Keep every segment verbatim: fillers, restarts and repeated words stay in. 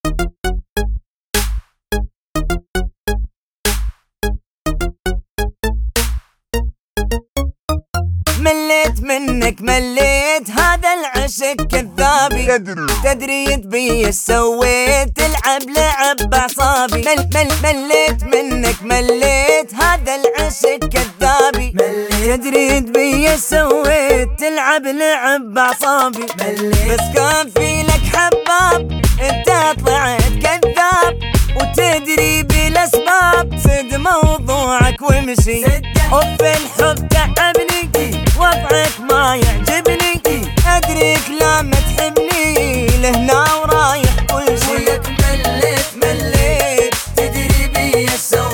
مليت منك مليت هذا العشق كذابي، تدري تدري بي ايش سويت تلعب لعب بعصابي. مل مل مليت منك مليت هذا العشق كذابي، تدري بي ايش سويت تلعب لعب بعصابي. بس كان في لك حباب انت طلعت كذاب، وتدري بالاسباب سد موضوعك ومشي. اوف الحب تعبني وضعك ما يعجبني، ادريك لا ما تحبني لهنا ورايح كل شي. ولك مليت مليت تدري بي ايش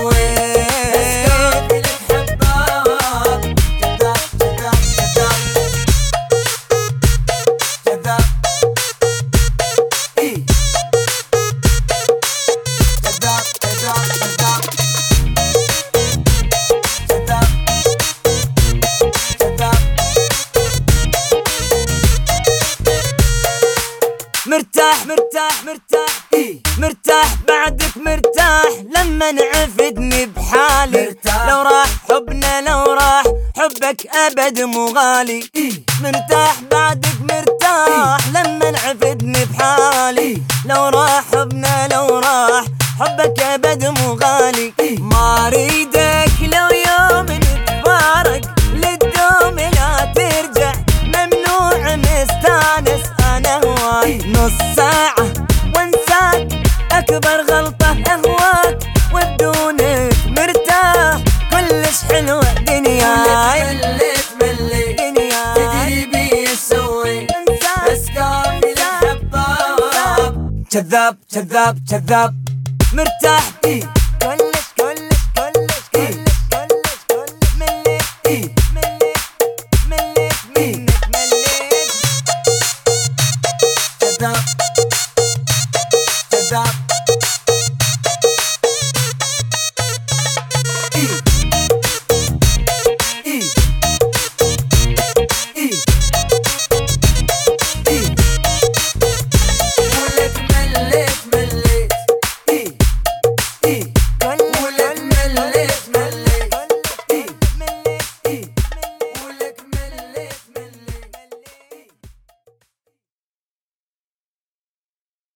سويت لك حباب كذاب كذاب كذاب كذاب اي كذاب كذاب كذاب كذاب كذاب. مرتاح مرتاح مرتاح إيه؟ مرتاح بعدك مرتاح لما نعفدني بحالي. مرتاح. لو راح حبنا لو راح حبك ابد مو غالي. إيه؟ مرتاح بعدك مرتاح إيه؟ لما نعفدني بحالي. إيه؟ لو راح حبنا لو راح حبك ابد مو غالي. إيه؟ ما اريدك لو يوم نتفارق للدوم لا ترجع، ممنوع مستانس انا هواك. إيه؟ نص ساعة وانساك اكبر غلطة اهواك، وبدونك مرتاح كلش حلوة دنياي. مليت مليت دنياي تدري بي ايش سويت بس كان في لك حباب كذاب كذاب كذاب مرتاح إيه؟